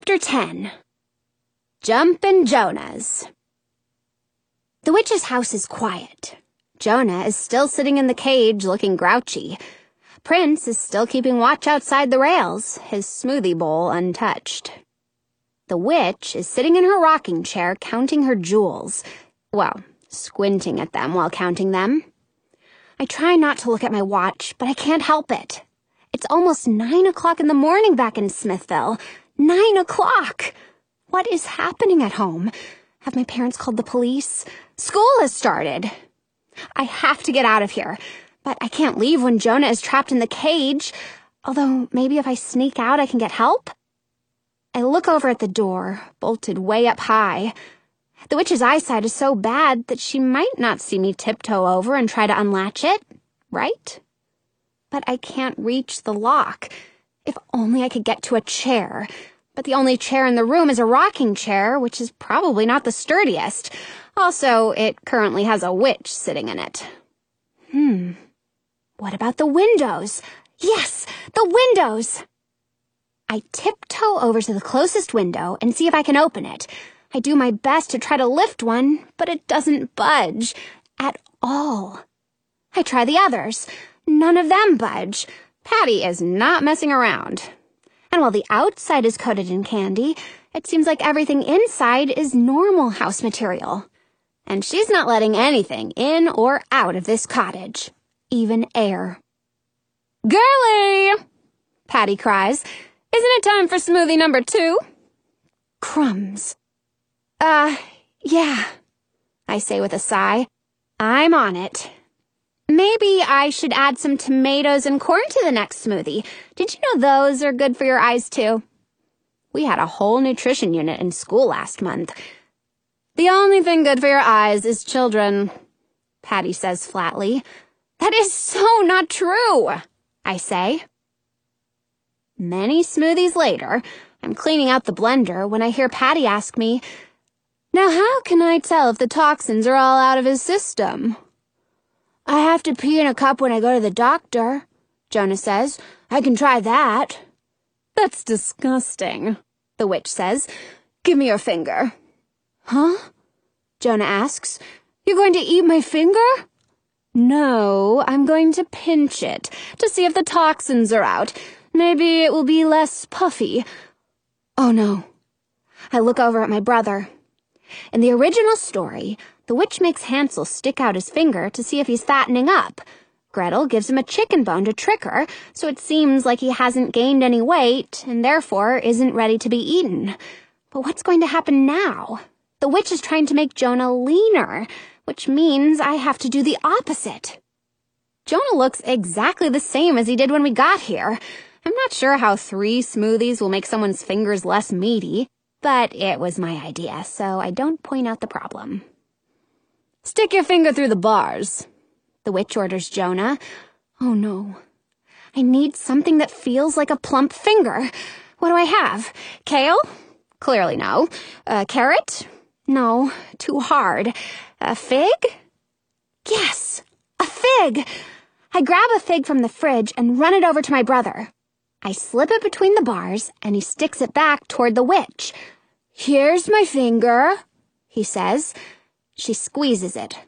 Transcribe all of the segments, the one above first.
Chapter 10. Jumpin' Jonahs. The witch's house is quiet. Jonah is still sitting in the cage looking grouchy. Prince is still keeping watch outside the rails, his smoothie bowl untouched. The witch is sitting in her rocking chair counting her jewels. Well, squinting at them while counting them. I try not to look at my watch, but I can't help it. It's almost 9 o'clock in the morning back in Smithville. 9 o'clock! What is happening at home? Have my parents called the police? School has started. I have to get out of here, but I can't leave when Jonah is trapped in the cage. Although maybe if I sneak out I can get help? I look over at the door, bolted way up high. The witch's eyesight is so bad that she might not see me tiptoe over and try to unlatch it, right? But I can't reach the lock. If only I could get to a chair. But the only chair in the room is a rocking chair, which is probably not the sturdiest. Also, it currently has a witch sitting in it. What about the windows? Yes, the windows! I tiptoe over to the closest window and see if I can open it. I do my best to try to lift one, but it doesn't budge at all. I try the others. None of them budge. Patty is not messing around. And while the outside is coated in candy, it seems like everything inside is normal house material. And she's not letting anything in or out of this cottage, even air. "Girlie!" Patty cries. "Isn't it time for smoothie number 2? Crumbs. Yeah, I say with a sigh. I'm on it. Maybe I should add some tomatoes and corn to the next smoothie. Did you know those are good for your eyes, too? We had a whole nutrition unit in school last month. The only thing good for your eyes is children, Patty says flatly. That is so not true, I say. Many smoothies later, I'm cleaning out the blender when I hear Patty ask me, "Now how can I tell if the toxins are all out of his system?" "I have to pee in a cup when I go to the doctor," Jonah says. "I can try that." "That's disgusting," the witch says. "Give me your finger." "Huh?" Jonah asks. "You're going to eat my finger?" "No, I'm going to pinch it to see if the toxins are out. Maybe it will be less puffy." Oh no. I look over at my brother. In the original story, the witch makes Hansel stick out his finger to see if he's fattening up. Gretel gives him a chicken bone to trick her, so it seems like he hasn't gained any weight and therefore isn't ready to be eaten. But what's going to happen now? The witch is trying to make Jonah leaner, which means I have to do the opposite. Jonah looks exactly the same as he did when we got here. I'm not sure how 3 smoothies will make someone's fingers less meaty, but it was my idea, so I don't point out the problem. "Stick your finger through the bars," the witch orders Jonah. Oh no. I need something that feels like a plump finger. What do I have? Kale? Clearly no. Carrot? No, too hard. A fig? Yes, a fig! I grab a fig from the fridge and run it over to my brother. I slip it between the bars, and he sticks it back toward the witch. "Here's my finger," he says. She squeezes it.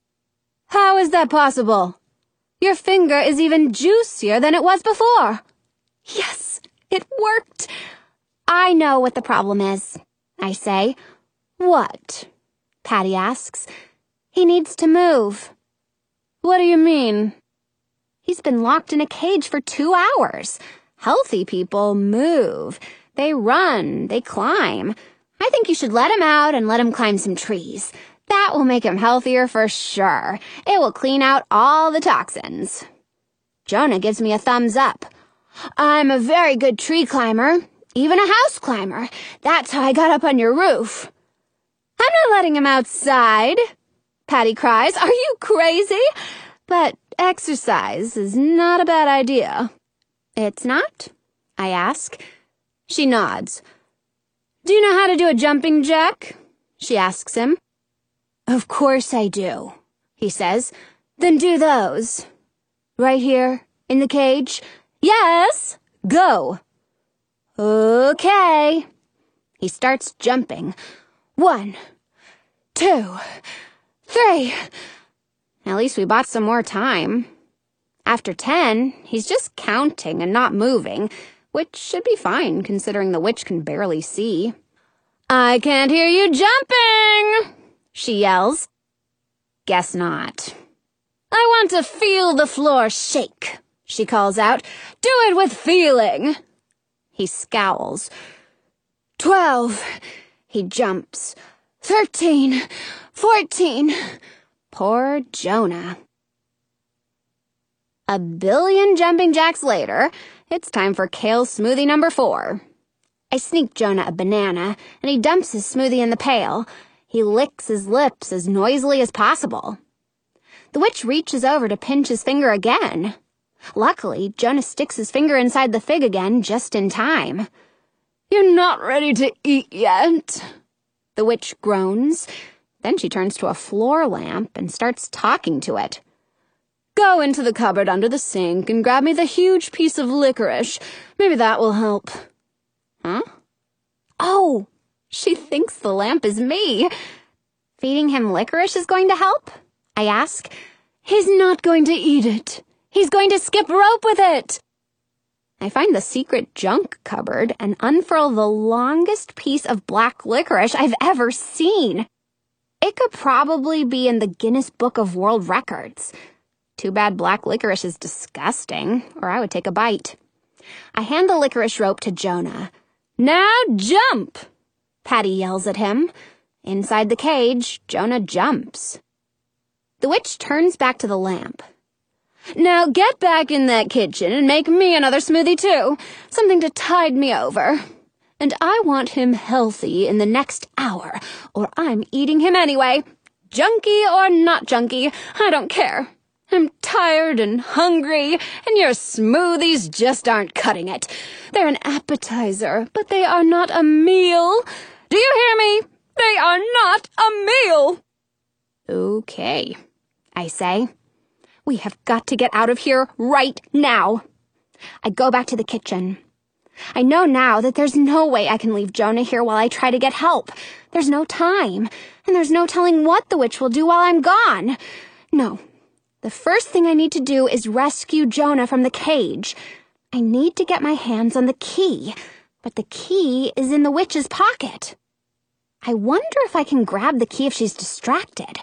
"How is that possible? Your finger is even juicier than it was before." Yes, it worked. I know what the problem is, I say. "What?" Patty asks. "He needs to move." "What do you mean?" "He's been locked in a cage for 2 hours. Healthy people move. They run, they climb. I think you should let him out and let him climb some trees. That will make him healthier for sure. It will clean out all the toxins." Jonah gives me a thumbs up. "I'm a very good tree climber, even a house climber. That's how I got up on your roof." "I'm not letting him outside," Patty cries. "Are you crazy?" "But exercise is not a bad idea." "It's not?" I ask. She nods. "Do you know how to do a jumping jack?" she asks him. "Of course I do," he says. "Then do those." "Right here, in the cage?" "Yes, go." "Okay." He starts jumping. 1, 2, 3. At least we bought some more time. After 10, he's just counting and not moving, which should be fine considering the witch can barely see. "I can't hear you jumping," she yells. Guess not. "I want to feel the floor shake," she calls out. "Do it with feeling." He scowls. 12. He jumps. 13. 14. Poor Jonah. A billion jumping jacks later, it's time for kale smoothie number 4. I sneak Jonah a banana, and he dumps his smoothie in the pail. He licks his lips as noisily as possible. The witch reaches over to pinch his finger again. Luckily, Jonah sticks his finger inside the fig again just in time. "You're not ready to eat yet," the witch groans. Then she turns to a floor lamp and starts talking to it. "Go into the cupboard under the sink and grab me the huge piece of licorice. Maybe that will help." Huh? Oh, she thinks the lamp is me. Feeding him licorice is going to help? I ask. "He's not going to eat it. He's going to skip rope with it." I find the secret junk cupboard and unfurl the longest piece of black licorice I've ever seen. It could probably be in the Guinness Book of World Records. Too bad black licorice is disgusting, or I would take a bite. I hand the licorice rope to Jonah. "Now jump!" Patty yells at him. Inside the cage, Jonah jumps. The witch turns back to the lamp. "Now get back in that kitchen and make me another smoothie too. Something to tide me over. And I want him healthy in the next hour, or I'm eating him anyway. Junkie or not junkie, I don't care. I'm tired and hungry, and your smoothies just aren't cutting it. They're an appetizer, but they are not a meal. Do you hear me? They are not a meal." "Okay," I say. "We have got to get out of here right now." I go back to the kitchen. I know now that there's no way I can leave Jonah here while I try to get help. There's no time, and there's no telling what the witch will do while I'm gone. No. The first thing I need to do is rescue Jonah from the cage. I need to get my hands on the key, but the key is in the witch's pocket. I wonder if I can grab the key if she's distracted.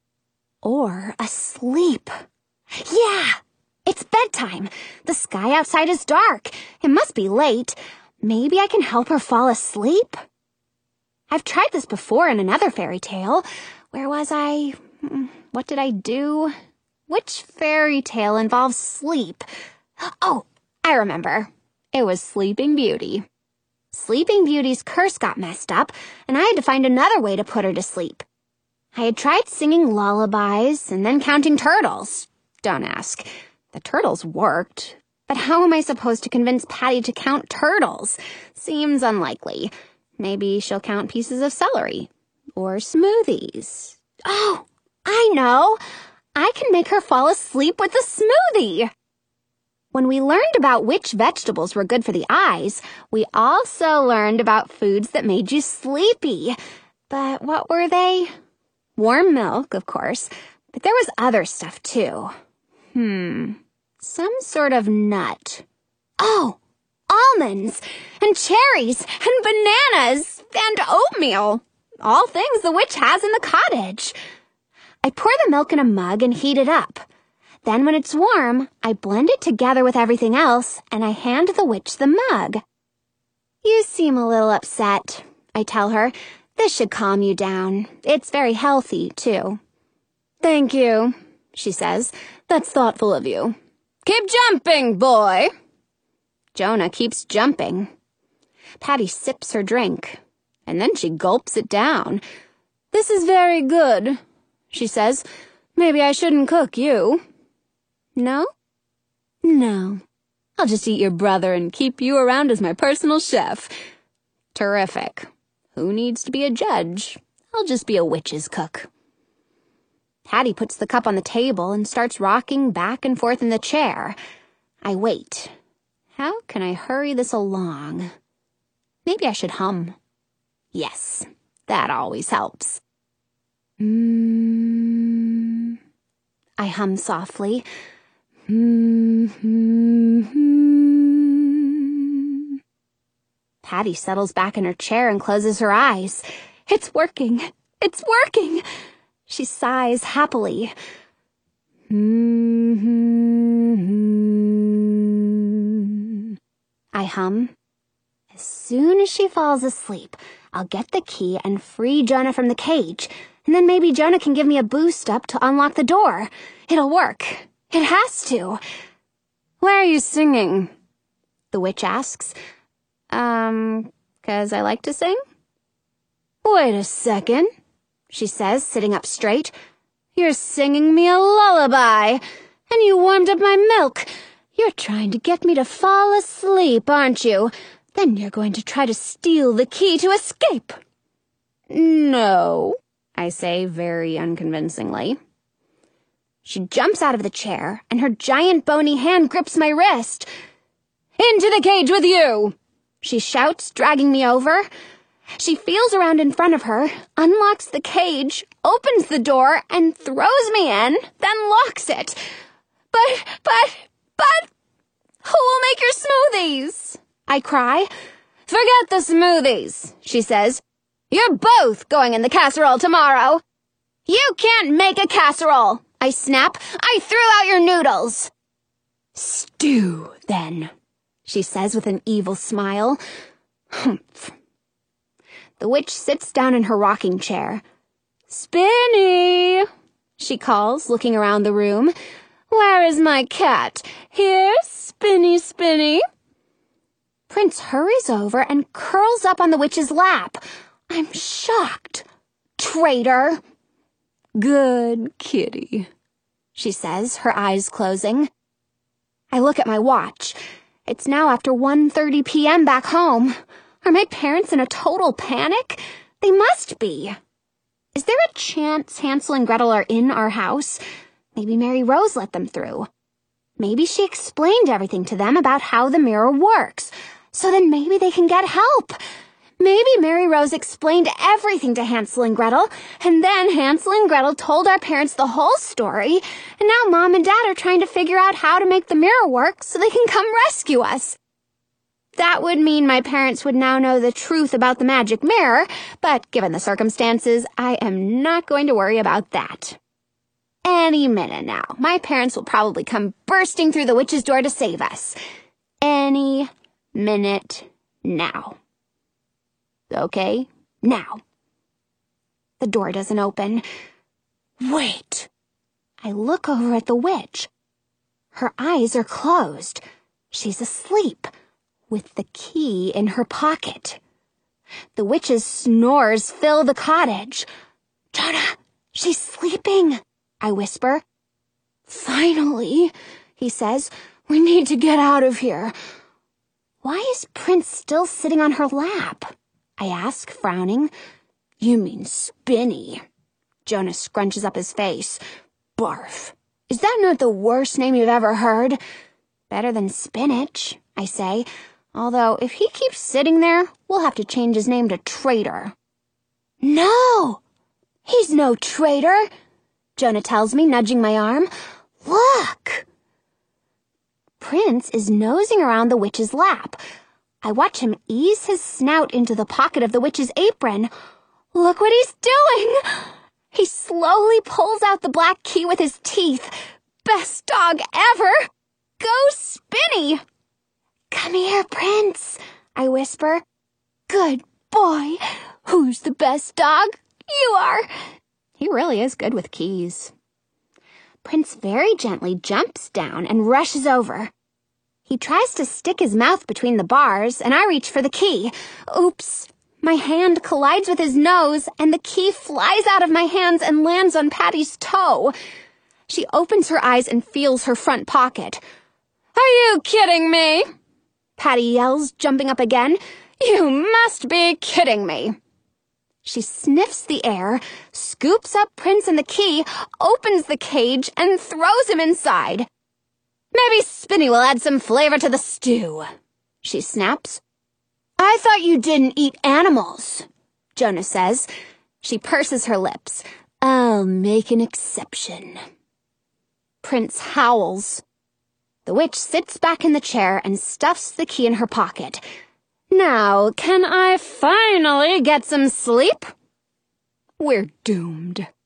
Or asleep. Yeah! It's bedtime. The sky outside is dark. It must be late. Maybe I can help her fall asleep? I've tried this before in another fairy tale. Where was I? What did I do? Which fairy tale involves sleep? Oh, I remember. It was Sleeping Beauty. Sleeping Beauty's curse got messed up, and I had to find another way to put her to sleep. I had tried singing lullabies and then counting turtles. Don't ask. The turtles worked, but how am I supposed to convince Patty to count turtles? Seems unlikely. Maybe she'll count pieces of celery. Or smoothies. Oh, I know! I can make her fall asleep with a smoothie! When we learned about which vegetables were good for the eyes, we also learned about foods that made you sleepy. But what were they? Warm milk, of course, but there was other stuff too. Some sort of nut. Oh, almonds, and cherries, and bananas, and oatmeal. All things the witch has in the cottage. I pour the milk in a mug and heat it up. Then when it's warm, I blend it together with everything else, and I hand the witch the mug. "You seem a little upset," I tell her. "This should calm you down. It's very healthy, too." "Thank you," she says. "That's thoughtful of you. Keep jumping, boy." Jonah keeps jumping. Patty sips her drink, and then she gulps it down. "This is very good," she says. "Maybe I shouldn't cook you." "No?" "No. I'll just eat your brother and keep you around as my personal chef." "Terrific. Who needs to be a judge? I'll just be a witch's cook." Patty puts the cup on the table and starts rocking back and forth in the chair. I wait. How can I hurry this along? Maybe I should hum. Yes, that always helps. I hum softly. Patty settles back in her chair and closes her eyes. It's working. It's working. She sighs happily. I hum. As soon as she falls asleep, I'll get the key and free Jonah from the cage, and then maybe Jonah can give me a boost up to unlock the door. It'll work. It has to. Why are you singing? The witch asks. 'Cause I like to sing? Wait a second, she says, sitting up straight. You're singing me a lullaby, and you warmed up my milk. You're trying to get me to fall asleep, aren't you? Then you're going to try to steal the key to escape. No, I say very unconvincingly. She jumps out of the chair, and her giant bony hand grips my wrist. Into the cage with you! She shouts, dragging me over. She feels around in front of her, unlocks the cage, opens the door, and throws me in, then locks it. But, who will make your smoothies? I cry. Forget the smoothies, she says. You're both going in the casserole tomorrow. You can't make a casserole, I snap. I threw out your noodles. Stew, then, she says with an evil smile. Humph. The witch sits down in her rocking chair. Spinny, she calls, looking around the room. Where is my cat? Here, Spinny, Spinny. Prince hurries over and curls up on the witch's lap. I'm shocked. Traitor. Good kitty, she says, her eyes closing. I look at my watch. It's now after 1:30 p.m. back home. Are my parents in a total panic? They must be. Is there a chance Hansel and Gretel are in our house? Maybe Mary Rose let them through. Maybe she explained everything to them about how the mirror works. So then maybe they can get help. Maybe Mary Rose explained everything to Hansel and Gretel, and then Hansel and Gretel told our parents the whole story, and now Mom and Dad are trying to figure out how to make the mirror work so they can come rescue us. That would mean my parents would now know the truth about the magic mirror, but given the circumstances, I am not going to worry about that. Any minute now, my parents will probably come bursting through the witch's door to save us. Any minute now. Okay, now. The door doesn't open. Wait. I look over at the witch. Her eyes are closed. She's asleep, with the key in her pocket. The witch's snores fill the cottage. Jonah, she's sleeping, I whisper. Finally, he says, we need to get out of here. Why is Prince still sitting on her lap? I ask, frowning. You mean Spinny. Jonah scrunches up his face. Barf. Is that not the worst name you've ever heard? Better than spinach, I say. Although, if he keeps sitting there, we'll have to change his name to Traitor. No! He's no traitor, Jonah tells me, nudging my arm. Look! Prince is nosing around the witch's lap. I watch him ease his snout into the pocket of the witch's apron. Look what he's doing! He slowly pulls out the black key with his teeth. Best dog ever! Go Spinny! Come here, Prince, I whisper. Good boy. Who's the best dog? You are. He really is good with keys. Prince very gently jumps down and rushes over. He tries to stick his mouth between the bars, and I reach for the key. Oops. My hand collides with his nose, and the key flies out of my hands and lands on Patty's toe. She opens her eyes and feels her front pocket. Are you kidding me? Patty yells, jumping up again. You must be kidding me. She sniffs the air, scoops up Prince and the key, opens the cage, and throws him inside. Maybe Spinny will add some flavor to the stew, she snaps. I thought you didn't eat animals. Jonah says. She purses her lips. I'll make an exception. Prince howls. The witch sits back in the chair and stuffs the key in her pocket. Now, can I finally get some sleep? We're doomed.